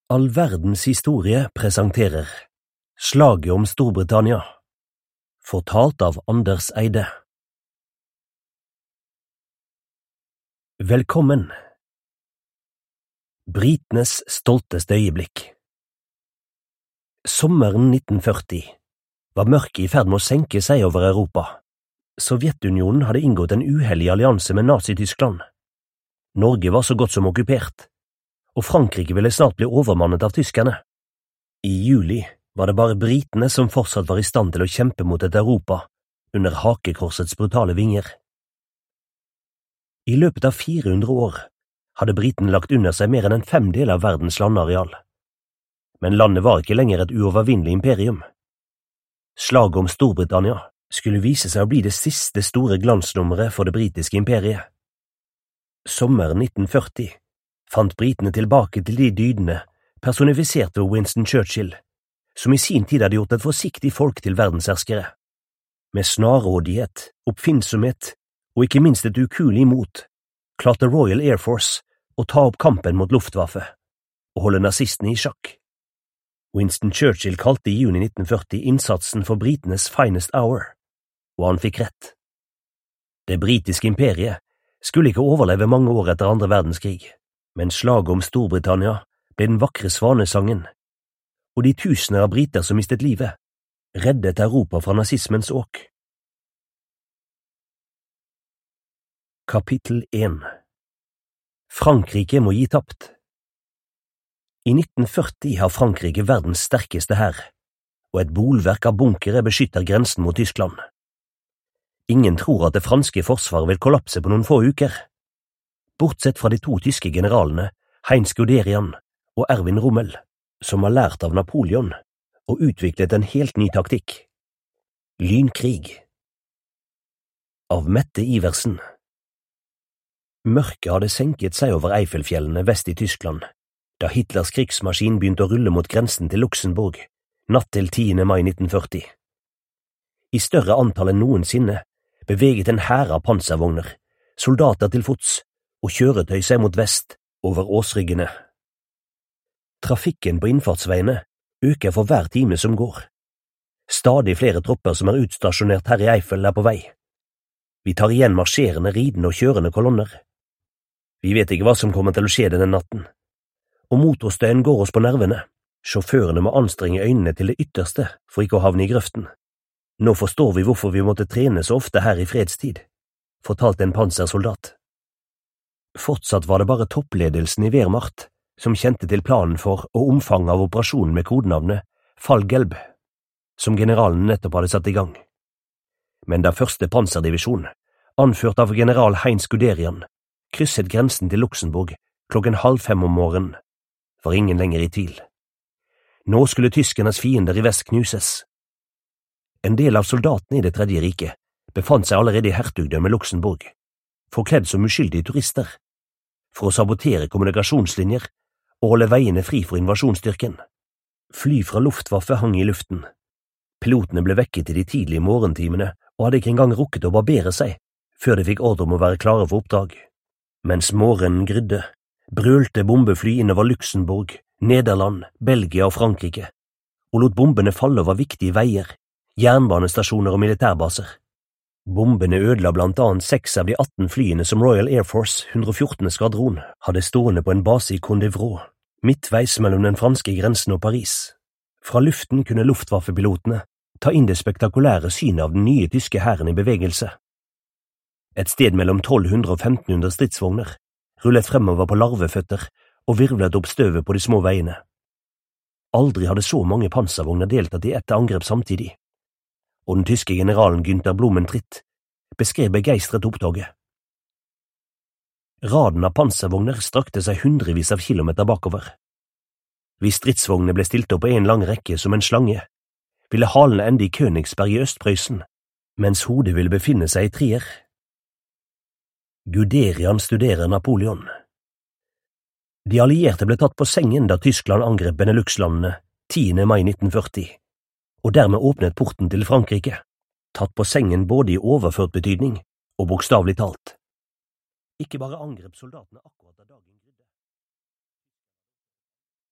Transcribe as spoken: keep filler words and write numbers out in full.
All verdens historie presenterer Slaget om Storbritannia, fortalt av Anders Eide. Velkommen. Britenes stolteste øyeblikk. Sommeren nitten førti var mørket i ferd med å senke seg over Europa. Sovjetunionen hadde inngått en uhellig allianse med Nazi-Tyskland. Norge var så godt som okkupert, og Frankrike ville snart bli overmannet av tyskerne. I juli var det bare britene som fortsatt var i stand til å kjempe mot et Europa under hakekorsets brutale vinger. I løpet av fire hundre år hadde britene lagt under seg mer enn en femdel av verdens landareal. Men landet var ikke lenger et uovervinnelig imperium. Slaget om Storbritannia skulle vise seg å bli det siste store glansnummeret for det britiske imperiet. Sommeren nitten førti fant britene tilbake til de dydene personifisert ved Winston Churchill, som i sin tid hadde gjort et forsiktig folk til verdensherskere. Med snarrådighet, oppfinnsomhet og ikke minst et ukuelig mot, klarte Royal Air Force å ta opp kampen mot Luftwaffe og holde nazistene i sjakk. Winston Churchill kalte i juni nitten førti innsatsen for britenes finest hour, og han fikk rett. Det britiske imperiet skulle ikke overleve mange år etter andre verdenskrig, men slaget om Storbritannia ble den vakre svanesangen, og de tusener av briter som mistet livet, reddet Europa fra nazismens åk. Kapittel én. Frankrike må gi tapt. I nitten førti har Frankrike verdens sterkeste hær, og et bolverk av bunkere beskytter grensen mot Tyskland. Ingen tror at det franske forsvaret vil kollapse på noen få uker. Bortsett fra de to tyske generalene, Heinz Guderian og Erwin Rommel, som har lært av Napoleon og utviklet en helt ny taktikk. Lynkrig. Av Mette Iversen. Mørket hadde senket seg over Eifelfjellene vest i Tyskland, da Hitlers krigsmaskin begynte å rulle mot grensen til Luxembourg, natt til tiende mai nitten førti. I større antall enn noensinne beveget en hær av panservogner, soldater til fots og kjøretøy seg mot vest over åsryggene. Trafikken på innfartsveiene øker for hver time som går. Stadig flere tropper som er utstasjonert her i Eifel er på vei. Vi tar igjen marsjerende, ridende og kjørende kolonner. Vi vet ikke hva som kommer til å skje denne natten, og motorstøyen går oss på nervene. Sjåførene må anstrenge øynene til det ytterste for ikke å havne i grøften. Nå forstår vi hvorfor vi måtte trene så ofte her i fredstid, fortalte en pansersoldat. Fortsatt var det bare toppledelsen i Wehrmacht som kjente til planen for og omfanget av operasjonen med kodenavnet Fall Gelb, som generalen nettopp hadde satt i gang. Men da første panserdivisjon, anført av general Heinz Guderian, krysset grensen til Luxembourg klokken halv fem om morgenen, var ingen lenger i tvil. Nå skulle tyskernes fiender i vest knuses. En del av soldatene i det tredje riket befant seg allerede i hertugdømmet Luxembourg, forkledd som uskyldige turister, for å sabotere kommunikasjonslinjer og holde veiene fri for invasjonsstyrken. Fly fra Luftwaffe hang i luften. Pilotene ble vekket i de tidlige morgentimene og hadde ikke engang rukket å barbere seg før de fikk ordre om å være klare for oppdrag. Mens morgenen grydde, brølte bombefly innover Luxembourg, Nederland, Belgia og Frankrike, og lot bombene falle over viktige veier, jernbanestasjoner og militærbaser. Bombene ødela blant annet seks av de atten flyene som Royal Air Force hundre og fjortende skvadron hadde stående på en base i Condivroux, midtveis mellom den franske grensen og Paris. Fra luften kunne Luftwaffe-pilotene ta inn det spektakulære synet av den nye tyske hæren i bevegelse. Et sted mellom tolv hundre og femten hundre stridsvogner rullet fremover på larveføtter og virvlet opp støvet på de små veiene. Aldri hadde så mange panservogner deltatt i ett angrep samtidig, og den tyske generalen Günther Blumentritt beskrev begeistret opptoget. Raden av panservogner strakte seg hundrevis av kilometer bakover. Hvis stridsvognene ble stilt opp på en lang rekke som en slange, ville halene ende i Königsberg i Østprøysen, mens hodet ville befinne seg i Trier. Guderian studerer Napoleon. De allierte ble tatt på sengen da Tyskland angrep Benelux-landene tiende mai nitten førti, og dermed åpnet porten til Frankrike, tatt på sengen både i overført betydning og bokstavelig talt. Ikke bare angrep soldatene akkurat da dagen